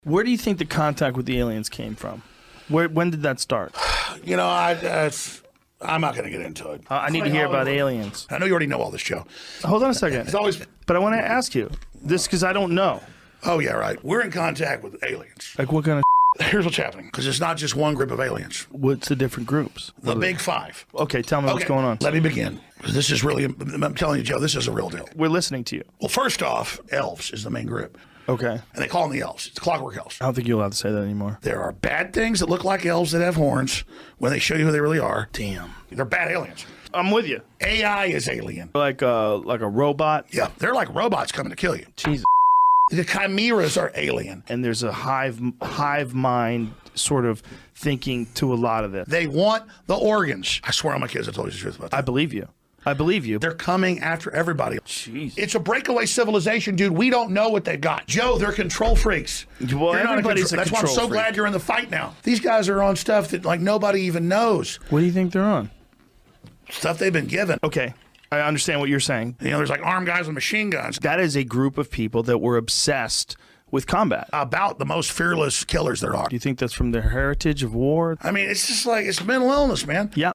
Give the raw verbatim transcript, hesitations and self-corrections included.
Where do you think the contact with the aliens came from? Where, when did that start? You know, I, uh, I'm not going to get into it. Uh, I need to hear about aliens. I know you already know all this, Joe. Hold on a second. It's always. But I want to ask you this because I don't know. Oh, yeah, right. We're in contact with aliens. Like what kind of Here's what's happening, because it's not just one group of aliens. what's the different groups? The big five. Okay, tell me what's Okay, going on. Let me begin. This is really, I'm telling you, Joe, this is a real deal. We're listening to you. Well, first off, elves is the main group. Okay. And they call them the elves. It's clockwork elves. I don't think you're allowed to say that anymore. There are bad things that look like elves that have horns when they show you who they really are. Damn. They're bad aliens. I'm with you. A I is alien. Like a like a robot. Yeah, they're like robots coming to kill you. Jesus. The chimeras are alien. And there's a hive hive mind sort of thinking to a lot of this. They want the organs. I swear on my kids I told you the truth about that. I believe you. I believe you. They're coming after everybody. Jeez. It's a breakaway civilization, dude. We don't know what they got. Joe, they're control freaks. Well, You're not everybody's control- a That's why I'm control so freak. glad you're in the fight now. These guys are on stuff that like nobody even knows. What do you think they're on? Stuff they've been given. Okay. I understand what you're saying. You know, there's like armed guys with machine guns. That is a group of people that were obsessed with combat. About the most fearless killers there are. Do you think that's from their heritage of war? I mean, it's just like, it's mental illness, man. Yeah.